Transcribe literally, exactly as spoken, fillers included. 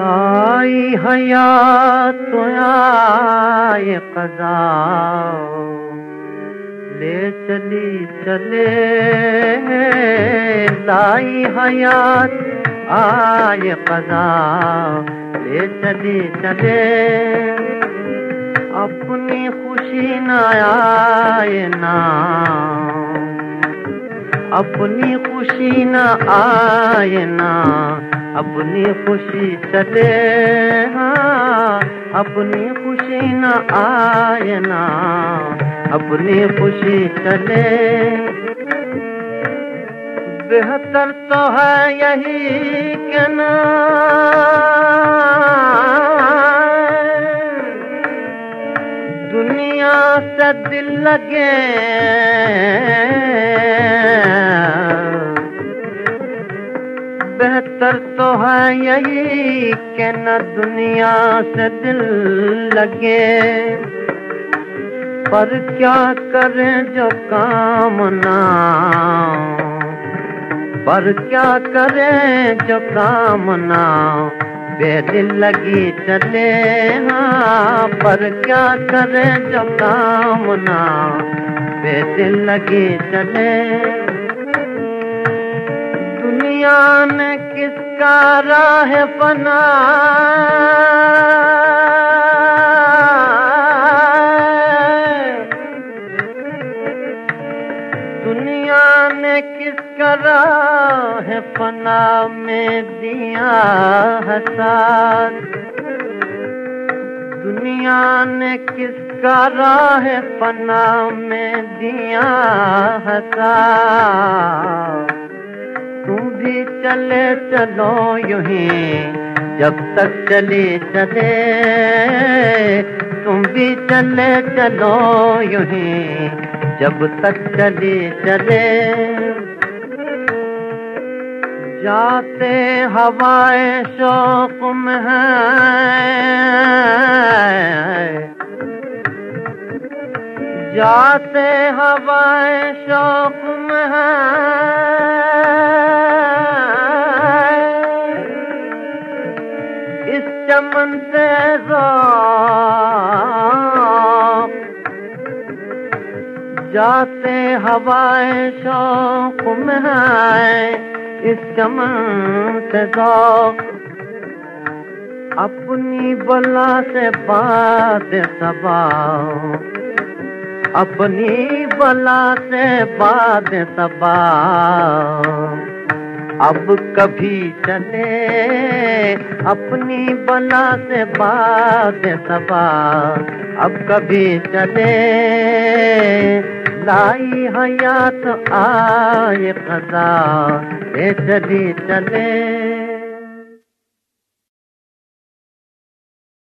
लाई हयात तो आए क़ज़ा, ले चली चले लाई हयात आए क़ज़ा, ले चली चले अपनी खुशी न आए ना, अपनी खुशी न आए ना, अपनी खुशी चले हाँ, अपनी खुशी न आए ना, अपनी खुशी चले। बेहतर तो है यही कि ना दुनिया से दिल लगे, बेहतर तो है यही कि न दुनिया से दिल लगे। पर क्या करें जो काम ना, पर क्या करें जो काम ना, बेदिल लगी चले हाँ, पर क्या करें जो काम ना, बेदिल लगी चले। दुनिया ने किसका राह फना, दुनिया ने किसका राह फना में दिया है साथ, दुनिया ने किसका राह फना में दिया है साथ। तुम भी चले चलो यूं ही जब तक चले चले, तुम भी चले चलो यूं ही जब तक चले चले। जाते हवाएं शौक में हैं, जाते हवाएं शौक में हैं, इस चमन से ज़ौक़, जाते हवाएं शौक में हैं, इस चमन से ज़ौक़। अपनी बला से बात सबा, अपनी बला से बात सबा, अब कभी चले अपनी बला से बात सबा, अब कभी चले लाई हयात आए क़ज़ा, ले चली चले।